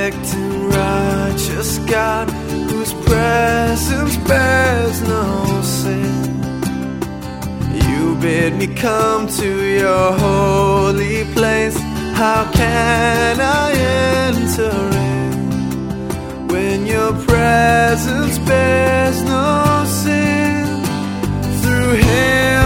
perfect and righteous God, whose presence bears no sin. You bid me come to your holy place. How can I enter in when your presence bears no sin? Through him